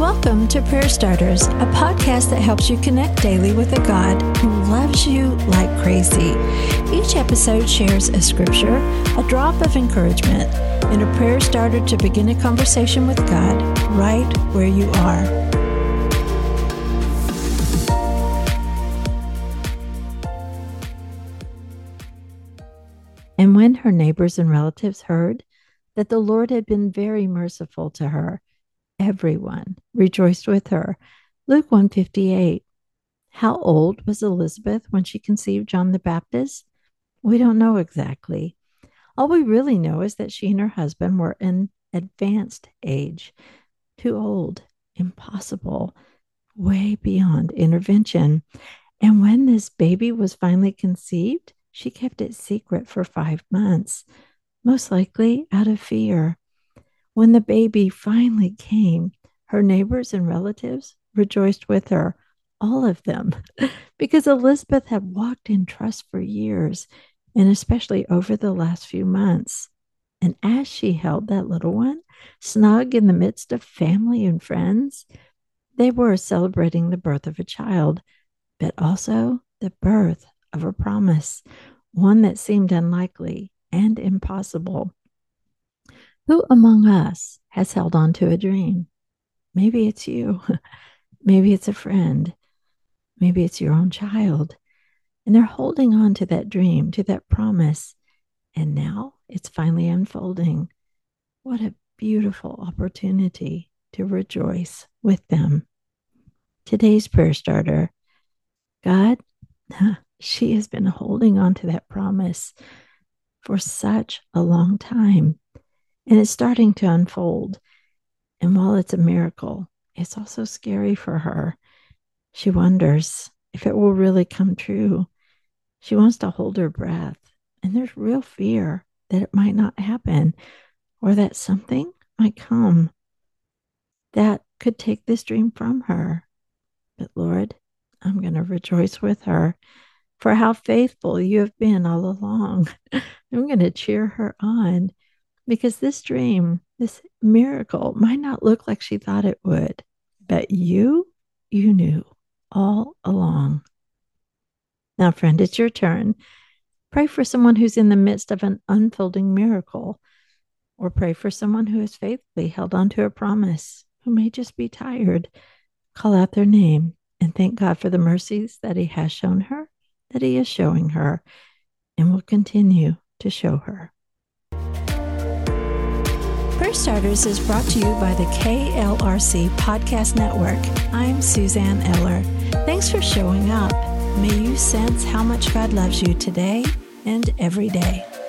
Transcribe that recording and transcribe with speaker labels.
Speaker 1: Welcome to Prayer Starters, a podcast that helps you connect daily with a God who loves you like crazy. Each episode shares a scripture, a drop of encouragement, and a prayer starter to begin a conversation with God right where you are. And when her neighbors and relatives heard that the Lord had been very merciful to her, everyone rejoiced with her. Luke 1:58. How old was Elizabeth when she conceived John the Baptist? We don't know exactly. All we really know is that she and her husband were in advanced age. Too old, impossible, way beyond intervention. And when this baby was finally conceived, she kept it secret for 5 months, most likely out of fear. When the baby finally came, her neighbors and relatives rejoiced with her, all of them, because Elizabeth had walked in trust for years, and especially over the last few months. And as she held that little one, snug in the midst of family and friends, they were celebrating the birth of a child, but also the birth of a promise, one that seemed unlikely and impossible. Who among us has held on to a dream? Maybe it's you. Maybe it's a friend. Maybe it's your own child. And they're holding on to that dream, to that promise. And now it's finally unfolding. What a beautiful opportunity to rejoice with them. Today's prayer starter. God, she has been holding on to that promise for such a long time. And it's starting to unfold. And while it's a miracle, it's also scary for her. She wonders if it will really come true. She wants to hold her breath. And there's real fear that it might not happen, or that something might come that could take this dream from her. But Lord, I'm going to rejoice with her for how faithful you have been all along. I'm going to cheer her on. Because this dream, this miracle might not look like she thought it would, but you knew all along. Now, friend, it's your turn. Pray for someone who's in the midst of an unfolding miracle, or pray for someone who has faithfully held on to a promise, who may just be tired. Call out their name and thank God for the mercies that He has shown her, that He is showing her, and will continue to show her. Prayer Starters is brought to you by the KLRC Podcast Network. I'm Suzanne Eller. Thanks for showing up. May you sense how much God loves you today and every day.